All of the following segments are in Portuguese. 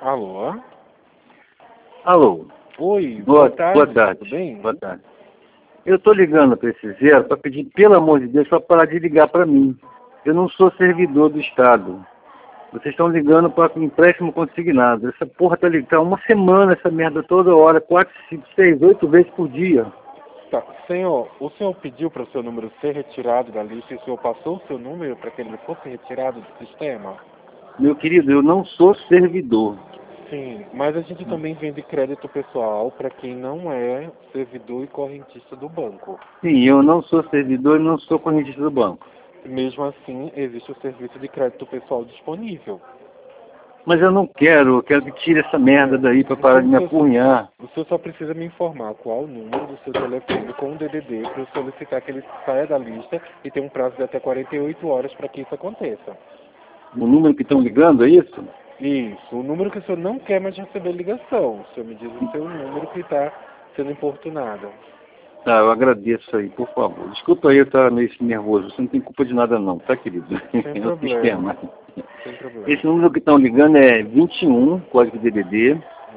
Alô? Alô. Oi, Boa tarde, tarde. tudo bem? Boa tarde. Eu estou ligando para esse zero para pedir, pelo amor de Deus, para parar de ligar para mim. Eu não sou servidor do Estado. Vocês estão ligando para empréstimo consignado. Essa porra tá ligando. Tá uma semana essa merda toda hora, 4, 5, 6, 8 vezes por dia. Tá, senhor, o senhor pediu para o seu número ser retirado da lista e o senhor passou o seu número para que ele fosse retirado do sistema? Meu querido, eu não sou servidor. Sim, mas a gente também vende crédito pessoal para quem não é servidor e correntista do banco. Sim, eu não sou servidor e não sou correntista do banco. Mesmo assim, existe o serviço de crédito pessoal disponível. Mas eu quero que tire essa merda daí para parar de me apurrinhar. O senhor só precisa me informar qual o número do seu telefone com o DDD para eu solicitar que ele saia da lista e tem um prazo de até 48 horas para que isso aconteça. O número que estão ligando, é isso? Isso, o número que o senhor não quer mais receber ligação. O senhor me diz o seu número que está sendo importunado. Tá, eu agradeço aí, por favor. Desculpa aí, eu estar meio nervoso. Você não tem culpa de nada não, tá, querido? Sem É o sistema. Sem problema. Esse número que estão ligando é 21, código DDD,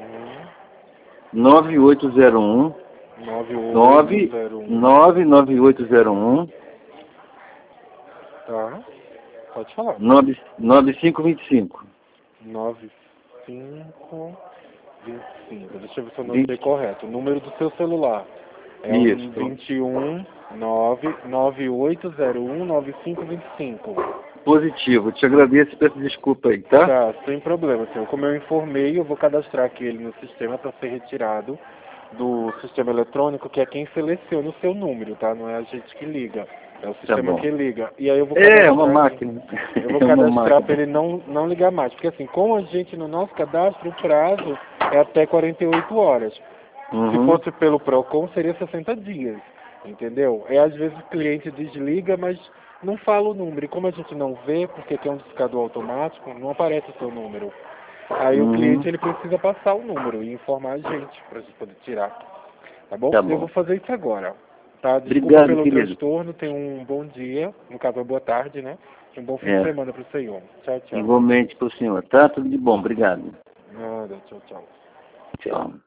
9801 9801. 99801 Tá? Pode falar. 9525. 9525. Deixa eu ver se eu 20. notei correto. O número do seu celular é Isso. o 21 99801 9525. Positivo. Te agradeço e peço desculpa aí, tá? Tá, sem problema, senhor. Como eu informei, eu vou cadastrar aqui ele no sistema para ser retirado do sistema eletrônico, que é quem seleciona o seu número, tá? Não é a gente que liga. É o sistema bom. que liga. E aí eu vou cadastrar. É uma máquina. Eu vou É uma cadastrar para máquina. ele não ligar mais. Porque assim, como a gente no nosso cadastro, o prazo é até 48 horas. Se Uhum. fosse pelo PROCON, seria 60 dias. Entendeu? É às vezes o cliente desliga, mas não fala o número. E como a gente não vê, porque tem um discador automático, não aparece o seu número. Aí o cliente ele precisa passar o número e informar a gente para a gente poder tirar. Tá bom? Tá Eu bom. vou fazer isso agora. Tá? Desculpa Obrigado, pelo querido. transtorno. Tenha um bom dia. No caso, uma boa tarde, né? E um bom fim de É. semana para o senhor. Tchau, tchau. Igualmente para o senhor, tá? Tudo de bom. Obrigado. Nada, tchau, tchau. Tchau.